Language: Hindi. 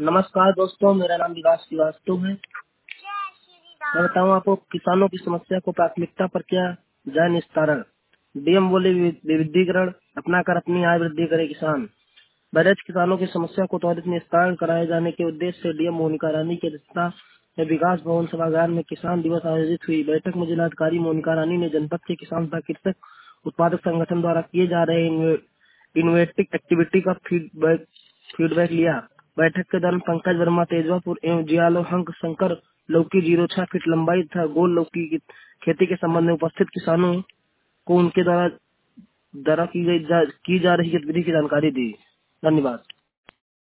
नमस्कार दोस्तों, मेरा नाम विकास श्रीवास्तव है। मैं बताऊं आपको किसानों की समस्या को प्राथमिकता पर क्या जाए निस्तारण। डीएम बोले विविधीकरण अपनाकर अपनी आय वृद्धि करे किसान। बरज किसानों की समस्या को त्वरित निस्तारण कराए जाने के उद्देश्य से डीएम मोनिका रानी की अध्यक्षता में विकास भवन सभागार में किसान दिवस आयोजित हुई। बैठक में जिलाधिकारी मोनिका रानी ने जनपद के किसान तथा कृषक उत्पादक संगठन द्वारा किए जा रहे इनोवेटिव एक्टिविटी का फीडबैक लिया। बैठक के दौरान पंकज वर्मा तेजवापुर एवं जियालो हंक शंकर लौकी 0.6 फीट लंबाई तथा गोल लौकी की खेती के संबंध में उपस्थित किसानों को उनके द्वारा की जा रही गतिविधि की जानकारी दी। धन्यवाद।